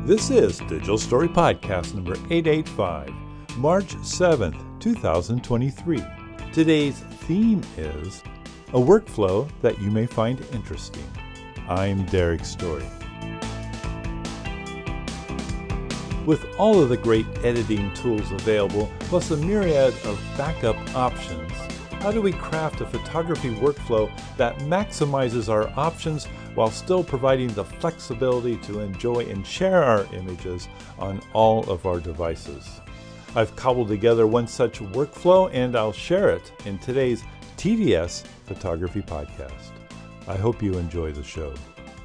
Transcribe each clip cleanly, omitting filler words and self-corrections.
This is Digital Story Podcast number 885, March 7th, 2023. Today's theme is a workflow that you may find interesting. I'm Derek Story. With all of the great editing tools available, plus a myriad of backup options, how do we craft a photography workflow that maximizes our options while still providing the flexibility to enjoy and share our images on all of our devices? I've cobbled together one such workflow and I'll share it in today's TDS Photography Podcast. I hope you enjoy the show.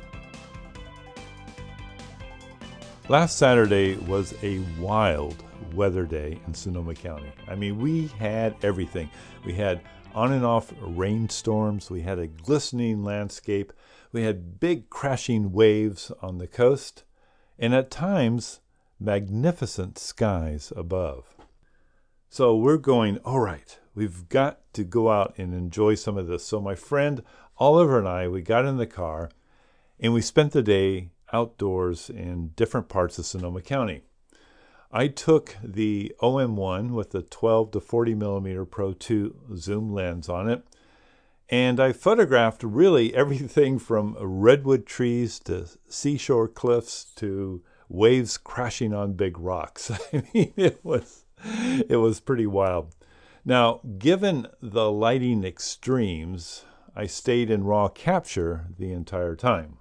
Last Saturday was a wild weather day in Sonoma County. I mean, we had everything. We had on and off rainstorms. We had a glistening landscape. We had big crashing waves on the coast. And at times, magnificent skies above. So we're going, all right, we've got to go out and enjoy some of this. So my friend Oliver and I, we got in the car and we spent the day outdoors in different parts of Sonoma County. I took the OM1 with the 12 to 40 millimeter Pro 2 zoom lens on it, and I photographed really everything from redwood trees to seashore cliffs to waves crashing on big rocks. I mean, it was pretty wild. Now, given the lighting extremes, I stayed in raw capture the entire time.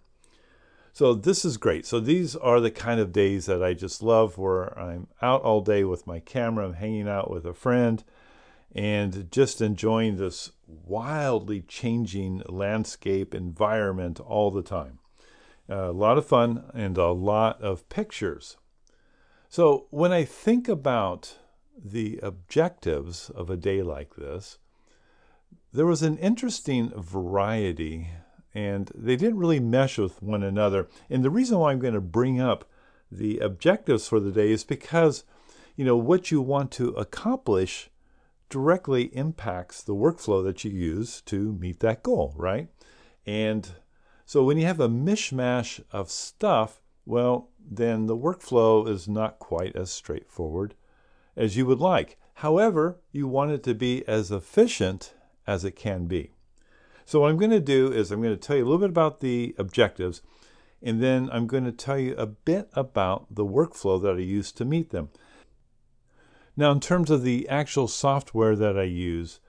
So this is great. So these are the kind of days that I just love, where I'm out all day with my camera, I'm hanging out with a friend, and just enjoying this wildly changing landscape environment all the time. A lot of fun and a lot of pictures. So when I think about the objectives of a day like this, there was an interesting variety, and they didn't really mesh with one another. And the reason why I'm going to bring up the objectives for the day is because, what you want to accomplish directly impacts the workflow that you use to meet that goal, right? And so when you have a mishmash of stuff, well, then the workflow is not quite as straightforward as you would like. However, you want it to be as efficient as it can be. So what I'm going to do is I'm going to tell you a little bit about the objectives, and then I'm going to tell you a bit about the workflow that I use to meet them. Now, in terms of the actual software that I use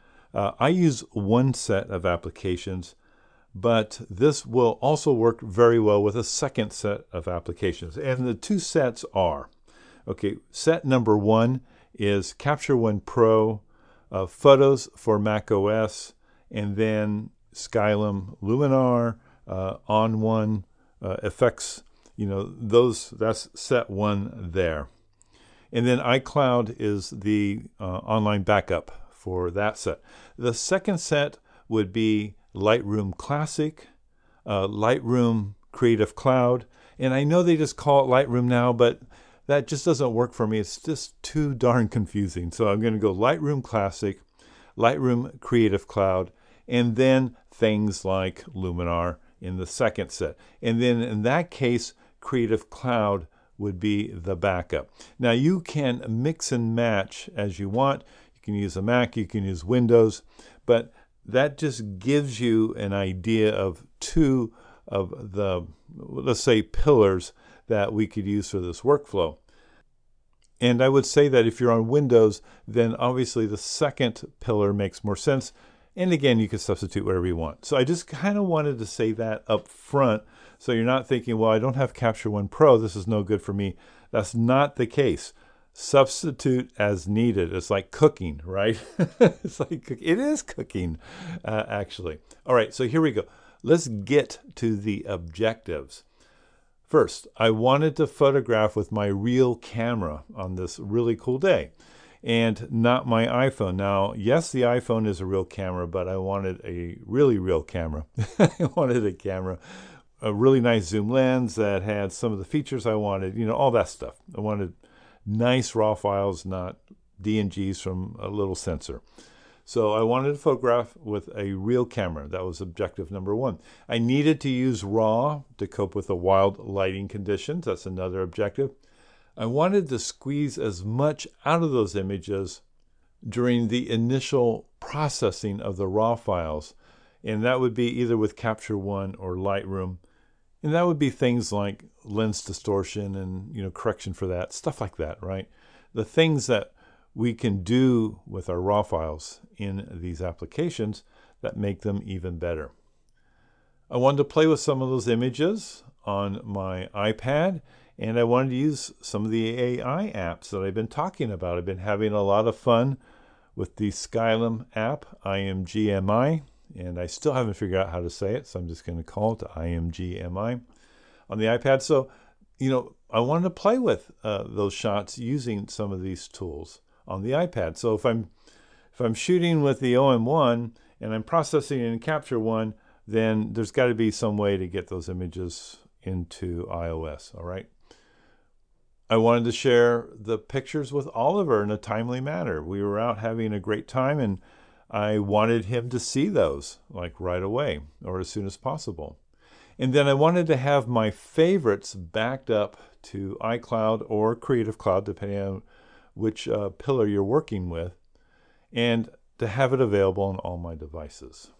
one set of applications, but this will also work very well with a second set of applications. And the two sets are, set number one is Capture One Pro, Photos for macOS, and then Skylum, Luminar, ON1, Effects, that's set one there. And then iCloud is the online backup for that set. The second set would be Lightroom Classic, Lightroom Creative Cloud, and I know they just call it Lightroom now, but that just doesn't work for me. It's just too darn confusing. So I'm going to go Lightroom Classic, Lightroom Creative Cloud, and then things like Luminar in the second set. And then in that case, Creative Cloud would be the backup. Now you can mix and match as you want. You can use a Mac, you can use Windows, but that just gives you an idea of two of the, let's say, pillars that we could use for this workflow. And I would say that if you're on Windows, then obviously the second pillar makes more sense. And again, you can substitute whatever you want. So I just kind of wanted to say that up front, so you're not thinking, well, I don't have Capture One Pro, this is no good for me. That's not the case. Substitute as needed. It's like cooking, right? It is cooking, actually. All right, so here we go. Let's get to the objectives. First, I wanted to photograph with my real camera on this really cool day, and not my iPhone. Now, yes, the iPhone is a real camera, but I wanted a really real camera. I wanted a really nice zoom lens that had some of the features I wanted, all that stuff. I wanted nice raw files, not DNGs from a little sensor. So I wanted to photograph with a real camera. That was objective number one. I needed to use RAW to cope with the wild lighting conditions. That's another objective. I wanted to squeeze as much out of those images during the initial processing of the RAW files. And that would be either with Capture One or Lightroom. And that would be things like lens distortion and correction for that, stuff like that, right? The things that we can do with our RAW files in these applications that make them even better. I wanted to play with some of those images on my iPad, and I wanted to use some of the AI apps that I've been talking about. I've been having a lot of fun with the Skylum app, IMGMI, and I still haven't figured out how to say it, so I'm just going to call it IMGMI on the iPad. So, I wanted to play with those shots using some of these tools on the iPad. So if I'm shooting with the OM1 and I'm processing in Capture One, then there's got to be some way to get those images into iOS, all right? I wanted to share the pictures with Oliver in a timely manner. We were out having a great time, and I wanted him to see those like right away or as soon as possible. And then I wanted to have my favorites backed up to iCloud or Creative Cloud, depending on which pillar you're working with, and to have it available on all my devices.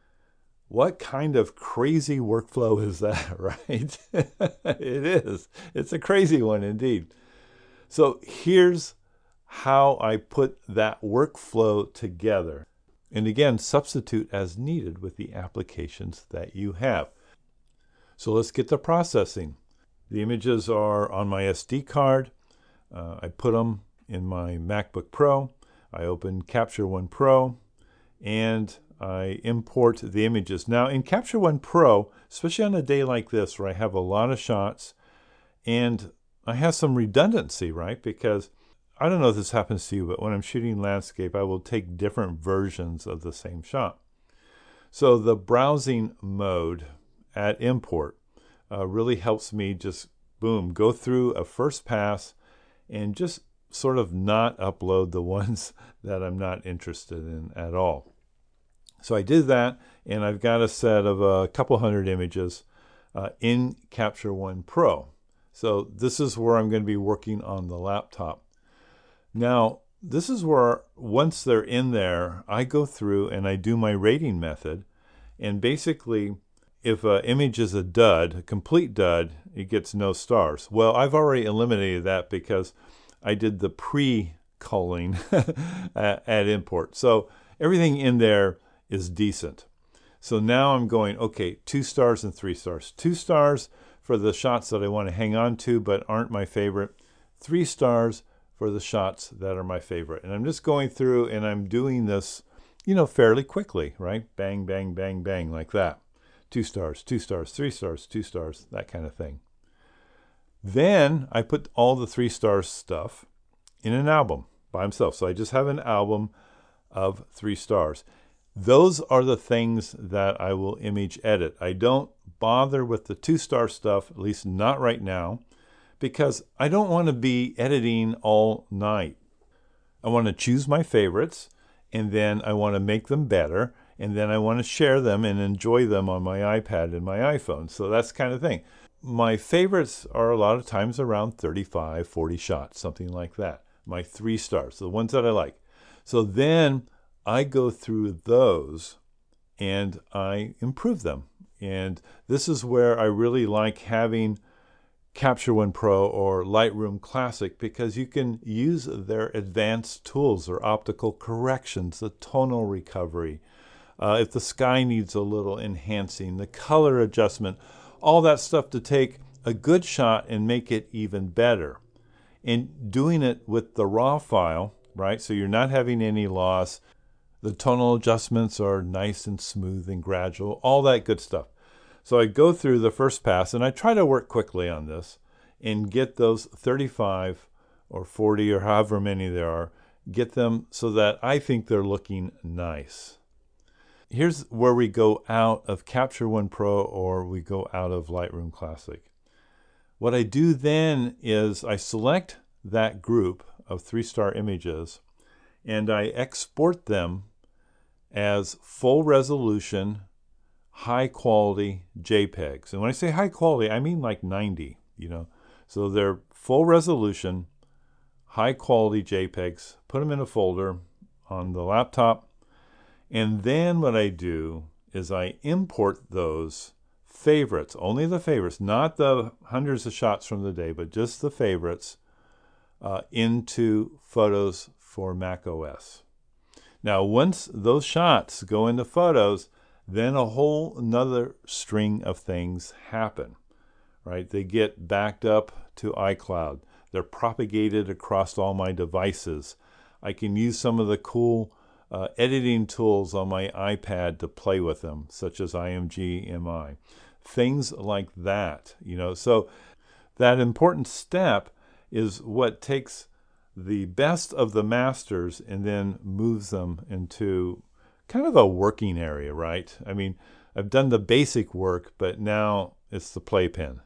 What kind of crazy workflow is that, right? It is. It's a crazy one indeed. So here's how I put that workflow together. And again, substitute as needed with the applications that you have. So let's get to processing. The images are on my SD card. I put them in my MacBook Pro. I open Capture One Pro, and I import the images. Now in Capture One Pro, especially on a day like this where I have a lot of shots and I have some redundancy, right? Because I don't know if this happens to you, but when I'm shooting landscape, I will take different versions of the same shot. So the browsing mode at import really helps me just, boom, go through a first pass and just sort of not upload the ones that I'm not interested in at all. So I did that, and I've got a set of a couple hundred images in Capture One Pro. So this is where I'm going to be working on the laptop. Now, this is where, once they're in there, I go through and I do my rating method. And basically, if an image is a dud, a complete dud, it gets no stars. Well, I've already eliminated that because I did the pre-culling at import. So everything in there is decent. So now I'm going, okay, 2 stars and 3 stars. 2 stars for the shots that I want to hang on to but aren't my favorite. 3 stars for the shots that are my favorite. And I'm just going through and I'm doing this, fairly quickly, right? Bang, bang, bang, bang, like that. 2 stars, 2 stars, 3 stars, 2 stars, that kind of thing. Then I put all the 3-star stuff in an album by himself. So I just have an album of 3 stars. Those are the things that I will image edit. I don't bother with the 2-star stuff, at least not right now, because I don't want to be editing all night. I want to choose my favorites, and then I want to make them better, and then I want to share them and enjoy them on my iPad and my iPhone. So that's the kind of thing. My favorites are a lot of times around 35, 40 shots, something like that. My 3 stars, the ones that I like. So then I go through those and I improve them. And this is where I really like having Capture One Pro or Lightroom Classic, because you can use their advanced tools or optical corrections, the tonal recovery, if the sky needs a little enhancing, the color adjustment, all that stuff to take a good shot and make it even better. And doing it with the RAW file, right? So you're not having any loss. The tonal adjustments are nice and smooth and gradual, all that good stuff. So I go through the first pass and I try to work quickly on this and get those 35 or 40 or however many there are, get them so that I think they're looking nice. Here's where we go out of Capture One Pro or we go out of Lightroom Classic. What I do then is I select that group of 3-star images and I export them as full resolution, high quality JPEGs. And when I say high quality, I mean like 90, So they're full resolution, high quality JPEGs, put them in a folder on the laptop. And then what I do is I import those favorites, only the favorites, not the hundreds of shots from the day, but just the favorites, into Photos for Mac OS. Now, once those shots go into Photos, then a whole another string of things happen, right? They get backed up to iCloud. They're propagated across all my devices. I can use some of the cool editing tools on my iPad to play with them, such as IMG-MI. Things like that, So that important step is what takes the best of the masters and then moves them into kind of a working area, right? I mean, I've done the basic work, but now it's the playpen.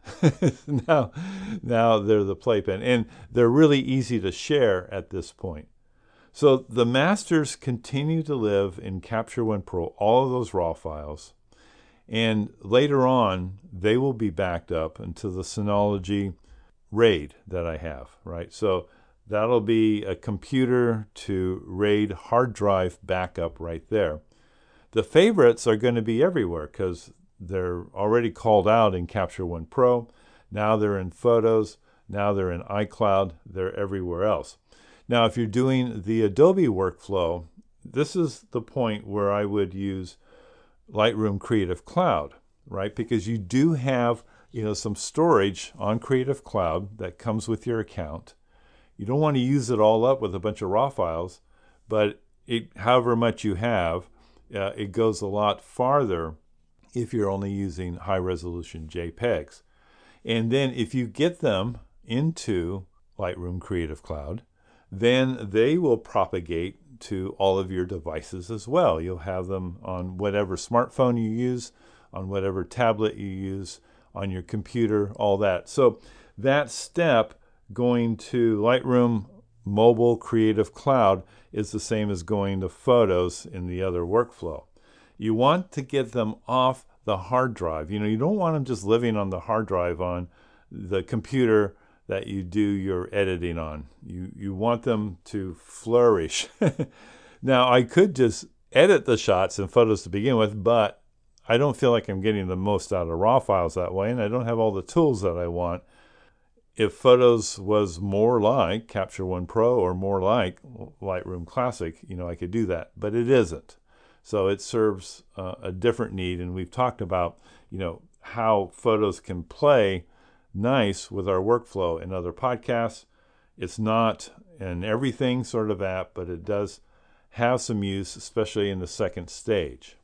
now they're the playpen, and they're really easy to share at this point. So the masters continue to live in Capture One Pro, all of those raw files, and later on, they will be backed up into the Synology RAID that I have, right? So that'll be a computer to RAID hard drive backup right there. The favorites are going to be everywhere because they're already called out in Capture One Pro. Now they're in Photos. Now they're in iCloud. They're everywhere else. Now, if you're doing the Adobe workflow, this is the point where I would use Lightroom Creative Cloud, right? Because you do have, some storage on Creative Cloud that comes with your account. You don't want to use it all up with a bunch of raw files, but however much you have, it goes a lot farther if you're only using high-resolution JPEGs. And then if you get them into Lightroom Creative Cloud, then they will propagate to all of your devices as well. You'll have them on whatever smartphone you use, on whatever tablet you use, on your computer, all that. So that step going to Lightroom Mobile Creative Cloud is the same as going to Photos in the other workflow. You want to get them off the hard drive. You don't want them just living on the hard drive on the computer that you do your editing on. You want them to flourish. Now, I could just edit the shots in Photos to begin with, but I don't feel like I'm getting the most out of raw files that way, and I don't have all the tools that I want. If Photos was more like Capture One Pro or more like Lightroom Classic, I could do that, but it isn't. So it serves a different need, and we've talked about, how Photos can play nice with our workflow in other podcasts. It's not an everything sort of app, but it does have some use, especially in the second stage.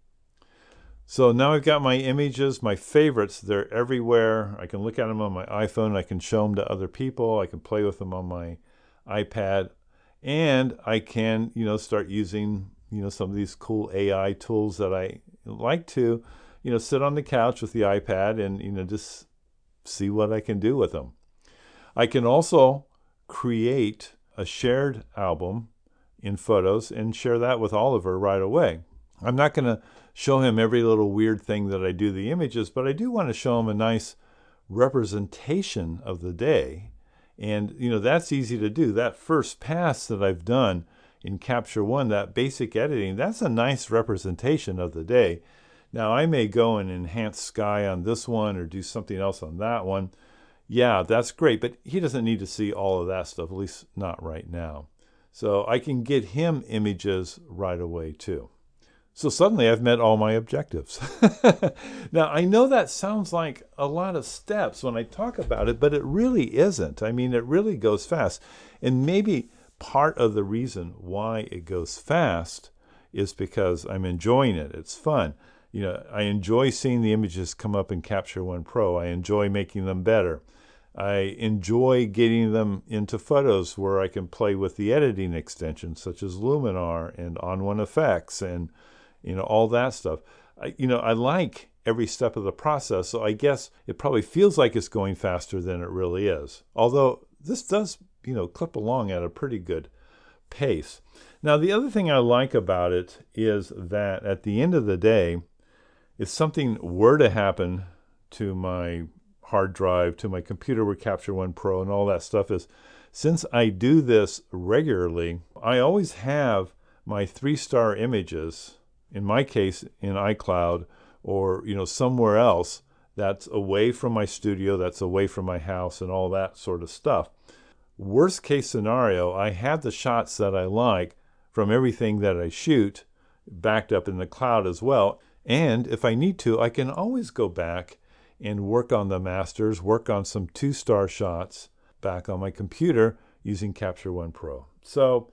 So now I've got my images, my favorites. They're everywhere. I can look at them on my iPhone. I can show them to other people. I can play with them on my iPad. And I can, start using, some of these cool AI tools that I like to, sit on the couch with the iPad and, just see what I can do with them. I can also create a shared album in Photos and share that with Oliver right away. I'm not going to show him every little weird thing that I do the images, but I do want to show him a nice representation of the day. And, that's easy to do. That first pass that I've done in Capture One, that basic editing, that's a nice representation of the day. Now, I may go and enhance sky on this one or do something else on that one. Yeah, that's great, but he doesn't need to see all of that stuff, at least not right now. So I can get him images right away too. So suddenly I've met all my objectives. Now, I know that sounds like a lot of steps when I talk about it, but it really isn't. I mean, it really goes fast. And maybe part of the reason why it goes fast is because I'm enjoying it. It's fun. I enjoy seeing the images come up in Capture One Pro. I enjoy making them better. I enjoy getting them into Photos where I can play with the editing extensions such as Luminar and On1 Effects and all that stuff. I like every step of the process, so I guess it probably feels like it's going faster than it really is. Although this does, clip along at a pretty good pace. Now, the other thing I like about it is that at the end of the day, if something were to happen to my hard drive, to my computer with Capture One Pro and all that stuff, is since I do this regularly, I always have my 3-star images, in my case in iCloud or somewhere else that's away from my studio, that's away from my house and all that sort of stuff. Worst case scenario, I have the shots that I like from everything that I shoot backed up in the cloud as well. And if I need to, I can always go back and work on the masters, work on some 2-star shots back on my computer using Capture One Pro. So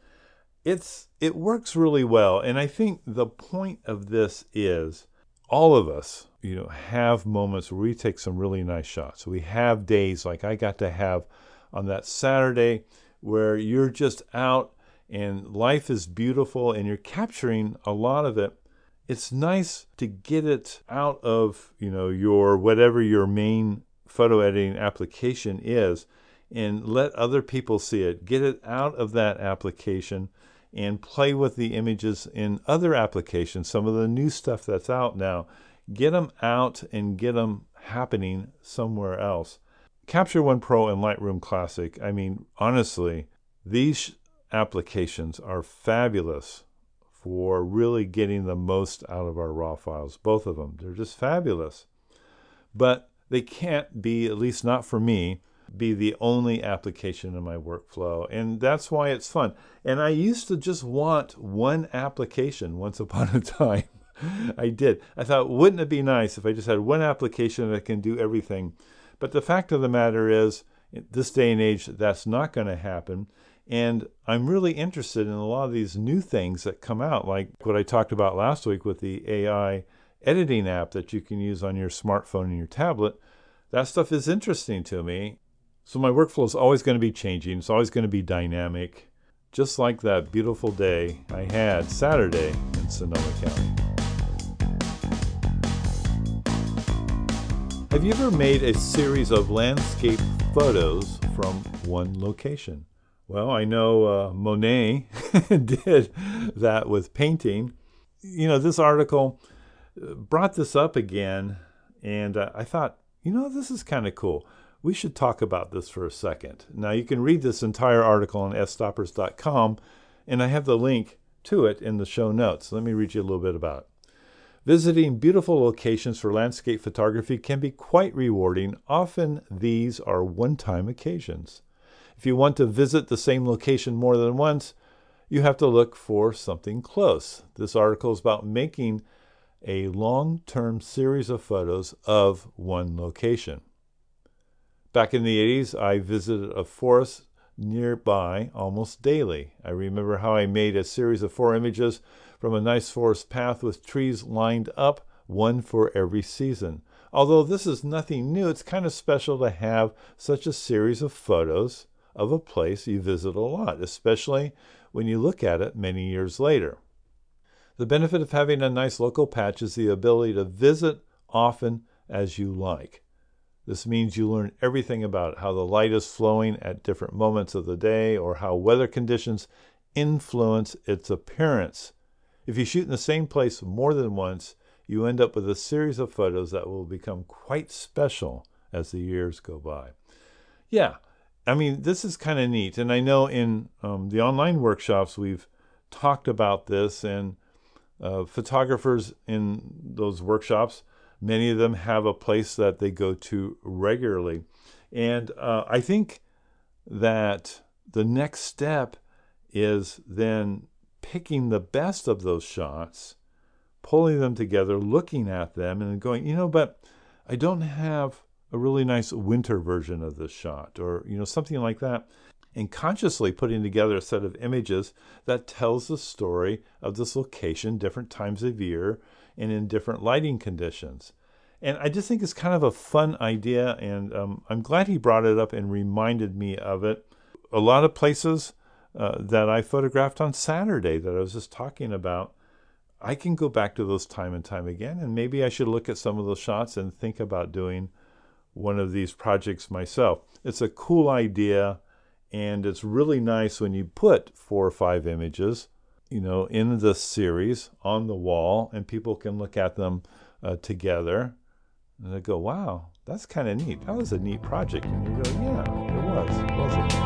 it works really well. And I think the point of this is all of us, have moments where we take some really nice shots. We have days like I got to have on that Saturday where you're just out and life is beautiful and you're capturing a lot of it. It's nice to get it out of, your whatever your main photo editing application is and let other people see it. Get it out of that application and play with the images in other applications, some of the new stuff that's out now. Get them out and get them happening somewhere else. Capture One Pro and Lightroom Classic, honestly, these applications are fabulous for really getting the most out of our raw files. Both of them. They're just fabulous. But they can't be, at least not for me, be the only application in my workflow. And that's why it's fun. And I used to just want one application once upon a time. I did. I thought, wouldn't it be nice if I just had one application that can do everything? But the fact of the matter is, in this day and age, that's not going to happen. And I'm really interested in a lot of these new things that come out, like what I talked about last week with the AI editing app that you can use on your smartphone and your tablet. That stuff is interesting to me. So my workflow is always going to be changing. It's always going to be dynamic, just like that beautiful day I had Saturday in Sonoma County. Have you ever made a series of landscape photos from one location? Well, I know Monet did that with painting. This article brought this up again, and I thought, this is kind of cool. We should talk about this for a second. Now, you can read this entire article on fstoppers.com, and I have the link to it in the show notes. Let me read you a little bit about it. Visiting beautiful locations for landscape photography can be quite rewarding. Often, these are one-time occasions. If you want to visit the same location more than once, you have to look for something close. This article is about making a long-term series of photos of one location. Back in the 80s, I visited a forest nearby almost daily. I remember how I made a series of 4 images from a nice forest path with trees lined up, one for every season. Although this is nothing new, it's kind of special to have such a series of photos of a place you visit a lot, especially when you look at it many years later. The benefit of having a nice local patch is the ability to visit often as you like. This means you learn everything about it, how the light is flowing at different moments of the day, or how weather conditions influence its appearance. If you shoot in the same place more than once, you end up with a series of photos that will become quite special as the years go by. Yeah, this is kind of neat. And I know in the online workshops, we've talked about this, and photographers in those workshops, many of them have a place that they go to regularly. And I think that the next step is then picking the best of those shots, pulling them together, looking at them, and going, but I don't have a really nice winter version of this shot, or, something like that. And consciously putting together a set of images that tells the story of this location, different times of year, and in different lighting conditions. And I just think it's kind of a fun idea, and I'm glad he brought it up and reminded me of it. A lot of places that I photographed on Saturday that I was just talking about, I can go back to those time and time again, and maybe I should look at some of those shots and think about doing one of these projects myself. It's a cool idea, And it's really nice when you put 4 or 5 images, in the series on the wall, and people can look at them together, and they go, wow, that's kind of neat. That was a neat project. And you go, yeah, it was, wasn't it?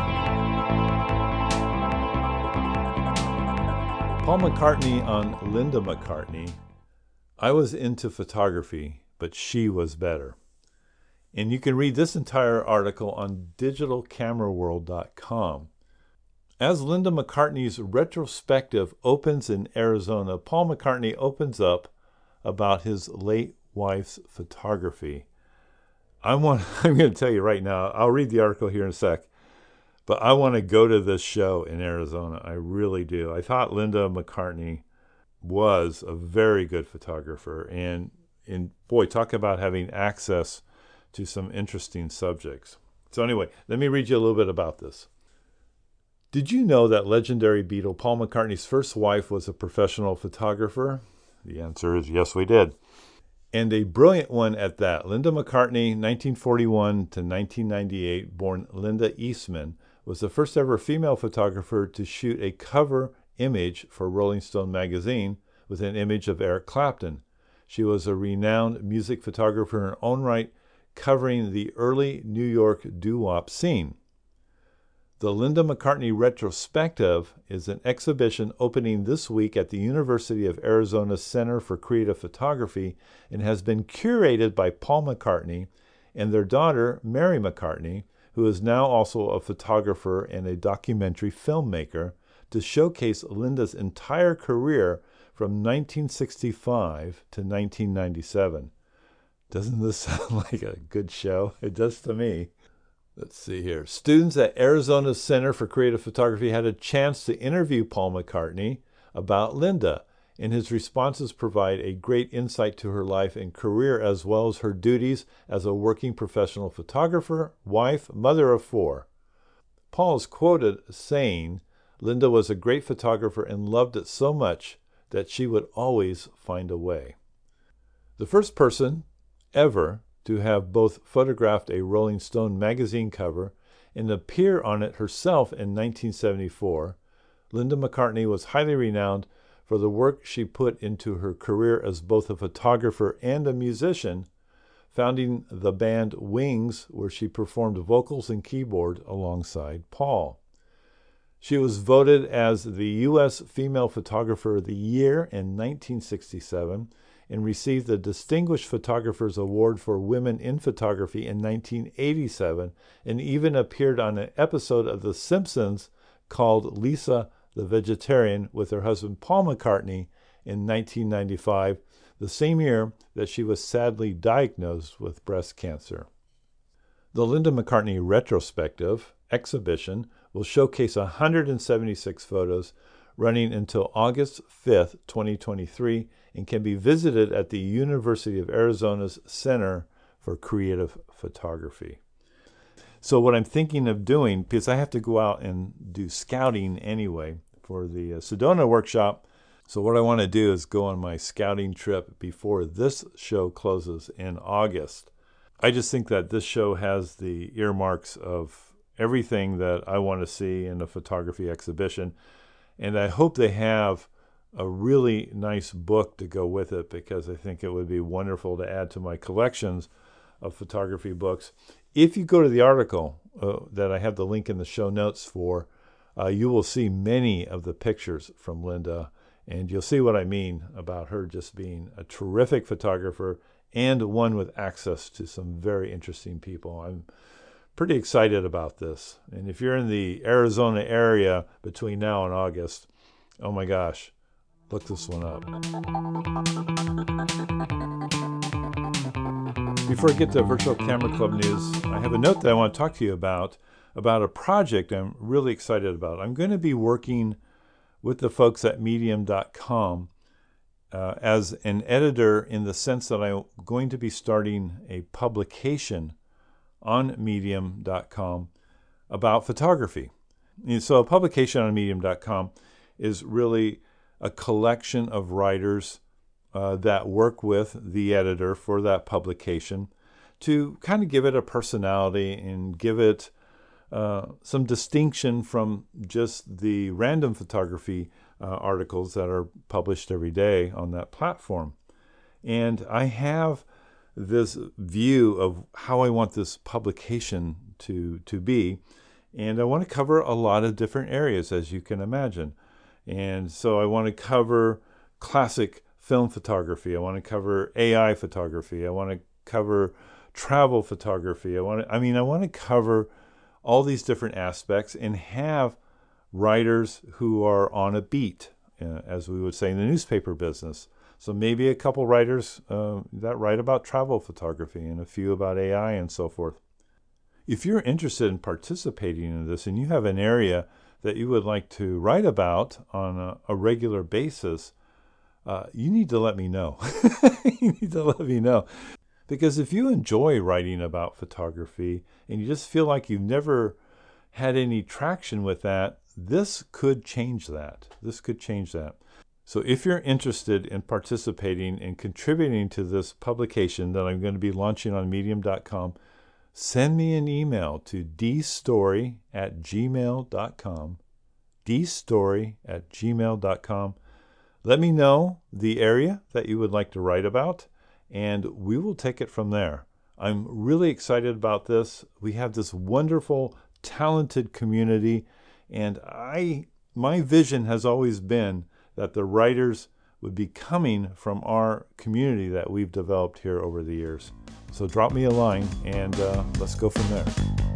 Paul McCartney on Linda McCartney. I was into photography, but she was better. And you can read this entire article on digitalcameraworld.com. As Linda McCartney's retrospective opens in Arizona, Paul McCartney opens up about his late wife's photography. I'm going to tell you right now, I'll read the article here in a sec, but I want to go to this show in Arizona. I really do. I thought Linda McCartney was a very good photographer. And boy, talk about having access to some interesting subjects. So anyway, let me read you a little bit about this. Did you know that legendary Beatle Paul McCartney's first wife was a professional photographer? The answer is yes, we did. And a brilliant one at that. Linda McCartney, 1941 to 1998, born Linda Eastman, was the first ever female photographer to shoot a cover image for Rolling Stone magazine with an image of Eric Clapton. She was a renowned music photographer in her own right, covering the early New York doo-wop scene. The Linda McCartney Retrospective is an exhibition opening this week at the University of Arizona Center for Creative Photography and has been curated by Paul McCartney and their daughter, Mary McCartney, who is now also a photographer and a documentary filmmaker, to showcase Linda's entire career from 1965 to 1997. Doesn't this sound like a good show? It does to me. Let's see here. Students at Arizona Center for Creative Photography had a chance to interview Paul McCartney about Linda, and his responses provide a great insight to her life and career as well as her duties as a working professional photographer, wife, mother of 4. Paul is quoted saying, Linda was a great photographer and loved it so much that she would always find a way. The first person ever to have both photographed a Rolling Stone magazine cover and appear on it herself in 1974, Linda McCartney was highly renowned for the work she put into her career as both a photographer and a musician, founding the band Wings, where she performed vocals and keyboard alongside Paul. She was voted as the U.S. Female Photographer of the Year in 1967 and received the Distinguished Photographer's Award for Women in Photography in 1987, and even appeared on an episode of The Simpsons called Lisa the Vegetarian with her husband Paul McCartney in 1995, the same year that she was sadly diagnosed with breast cancer. The Linda McCartney Retrospective exhibition will showcase 176 photos running until August 5th, 2023, and can be visited at the University of Arizona's Center for Creative Photography. So what I'm thinking of doing, because I have to go out and do scouting anyway for the Sedona workshop, so what I want to do is go on my scouting trip before this show closes in August. I just think that this show has the earmarks of everything that I want to see in a photography exhibition, and I hope they have a really nice book to go with it, because I think it would be wonderful to add to my collections of photography books. If you go to the article that I have the link in the show notes for, you will see many of the pictures from Linda, and you'll see what I mean about her just being a terrific photographer and one with access to some very interesting people. I'm pretty excited about this. And if you're in the Arizona area between now and August, oh my gosh, look this one up. Before I get to Virtual Camera Club news, I have a note that I want to talk to you about a project I'm really excited about. I'm going to be working with the folks at Medium.com as an editor, in the sense that I'm going to be starting a publication on Medium.com about photography. And so a publication on Medium.com is really a collection of writers that work with the editor for that publication to kind of give it a personality and give it some distinction from just the random photography articles that are published every day on that platform. And I have this view of how I want this publication to be. And I want to cover a lot of different areas, as you can imagine. And so I want to cover classic film photography. I want to cover AI photography. I want to cover travel photography. I want to cover all these different aspects and have writers who are on a beat, as we would say in the newspaper business. So maybe a couple writers that write about travel photography and a few about AI and so forth. If you're interested in participating in this and you have an area that you would like to write about on a regular basis, you need to let me know. You need to let me know. Because if you enjoy writing about photography and you just feel like you've never had any traction with that, this could change that. This could change that. So if you're interested in participating and contributing to this publication that I'm going to be launching on medium.com, send me an email to dstory@gmail.com, dstory@gmail.com. Let me know the area that you would like to write about, and we will take it from there. I'm really excited about this. We have this wonderful, talented community, and my vision has always been that the writers would be coming from our community that we've developed here over the years. So drop me a line and let's go from there.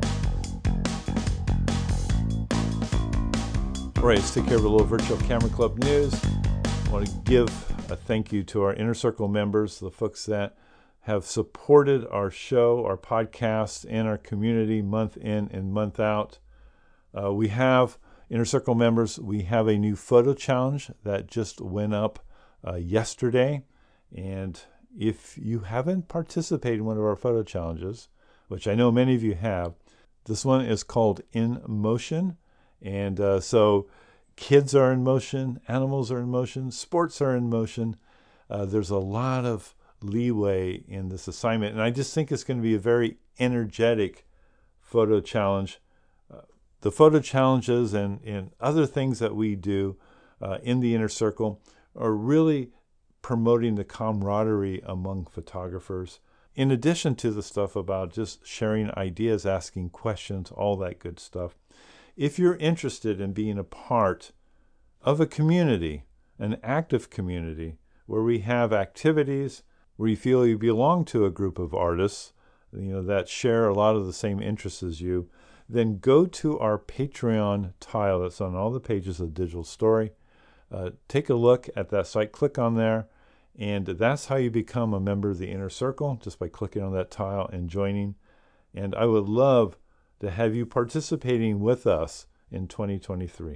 All right, let's take care of a little Virtual Camera Club news. I want to give a thank you to our Inner Circle members, the folks that have supported our show, our podcast, and our community month in and month out. We have Inner Circle members, we have a new photo challenge that just went up yesterday. And if you haven't participated in one of our photo challenges, which I know many of you have, this one is called In Motion. And so kids are in motion, animals are in motion, sports are in motion. There's a lot of leeway in this assignment. And I just think it's going to be a very energetic photo challenge. The photo challenges and other things that we do in the Inner Circle are really promoting the camaraderie among photographers, in addition to the stuff about just sharing ideas, asking questions, all that good stuff. If you're interested in being a part of a community, an active community, where we have activities, where you feel you belong to a group of artists, that share a lot of the same interests as you, then go to our Patreon tile that's on all the pages of Digital Story. Take a look at that site, click on there, and that's how you become a member of the Inner Circle, just by clicking on that tile and joining. And I would love to have you participating with us in 2023.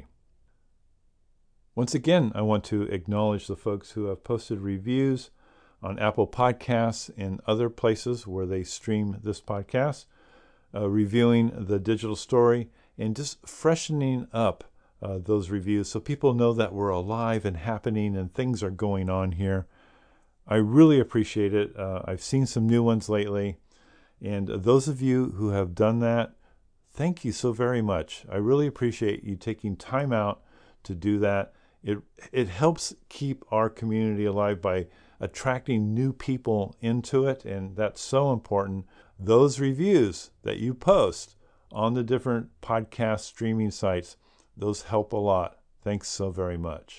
Once again, I want to acknowledge the folks who have posted reviews on Apple Podcasts and other places where they stream this podcast, reviewing the Digital Story and just freshening up those reviews so people know that we're alive and happening and things are going on here. I really appreciate it. I've seen some new ones lately, and those of you who have done that, thank you so very much. I really appreciate you taking time out to do that. It helps keep our community alive by attracting new people into it, and that's so important. Those reviews that you post on the different podcast streaming sites, those help a lot. Thanks so very much.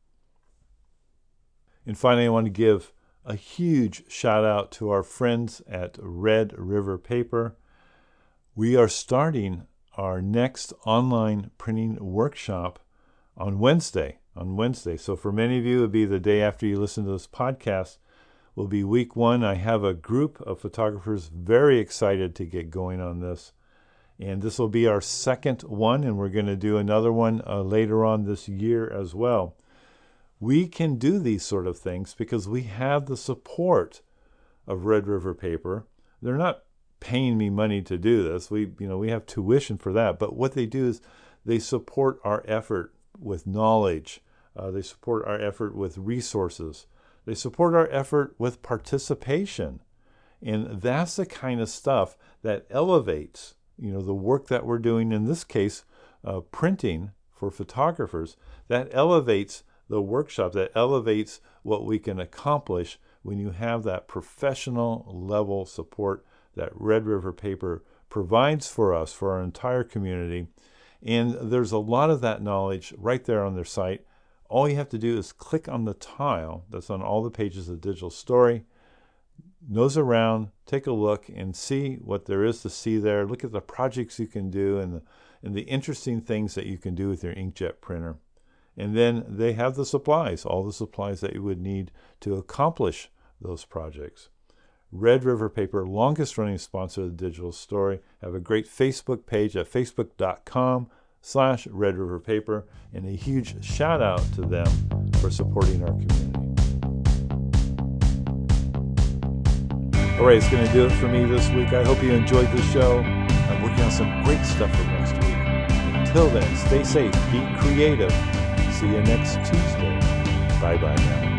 And finally, I want to give a huge shout out to our friends at Red River Paper. We are starting our next online printing workshop on Wednesday. So for many of you, it'll be the day after you listen to this podcast, will be week 1. I have a group of photographers very excited to get going on this. And this will be our second one, and we're going to do another one later on this year as well. We can do these sort of things because we have the support of Red River Paper. They're not paying me money to do this. We have tuition for that. But what they do is they support our effort with knowledge. They support our effort with resources. They support our effort with participation. And that's the kind of stuff that elevates the work that we're doing, in this case, printing for photographers, that elevates the workshop, that elevates what we can accomplish when you have that professional level support that Red River Paper provides for us, for our entire community. And there's a lot of that knowledge right there on their site. All you have to do is click on the tile that's on all the pages of Digital Story, nose around, take a look, and see what there is to see there. Look at the projects you can do and the interesting things that you can do with your inkjet printer. And then they have the supplies, all the supplies that you would need to accomplish those projects. Red River Paper, longest running sponsor of the Digital Story, have a great Facebook page at facebook.com/Red River Paper, and a huge shout out to them for supporting our community. All right, it's going to do it for me this week. I hope you enjoyed the show. I'm working on some great stuff for next week. Until then, stay safe, be creative. See you next Tuesday. Bye-bye now.